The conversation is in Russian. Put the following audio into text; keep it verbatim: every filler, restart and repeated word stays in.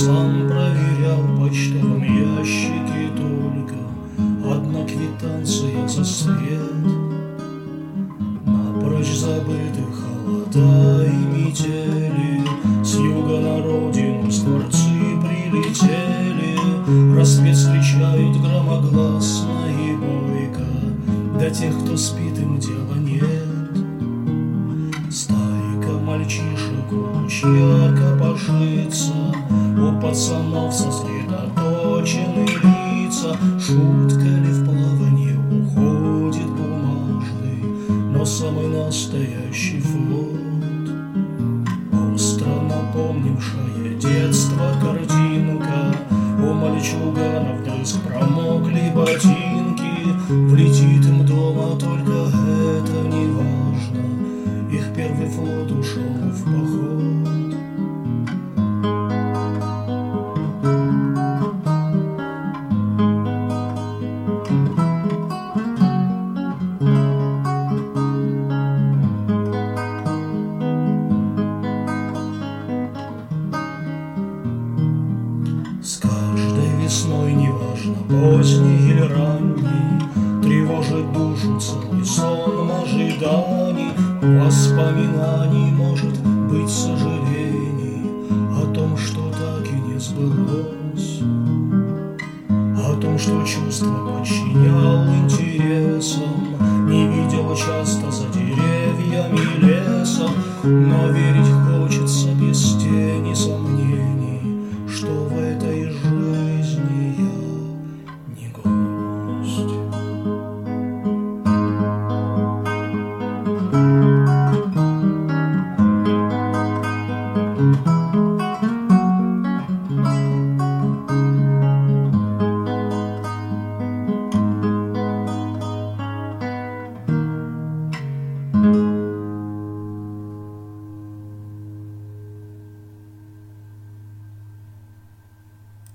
Сам проверял в почтовом ящике только одна квитанция за свет. Напрочь забыты холода и метели, с юга на родину скворцы прилетели. Рассвет встречают громогласно и бойко, до тех, кто спит, им дела нет. Стайка мальчишек у ручья копошится, у пацанов сосредоточены лица. Шутка ли в плавании уходит бумажный, но самый настоящий флот. Остро напомнившая детство картинка, у мальчуганов вдрызг промокли ботинки. Влетит им дома, только это не важно, их первый флот ушел в поход. С каждой весной, неважно, поздний или ранний, тревожит душу целый сон ожиданий. Воспоминаний, может быть, сожалений о том, что так и не сбылось, о том, что чувства подчинял интересам, не видел часто за деревьями леса, но верить хочет.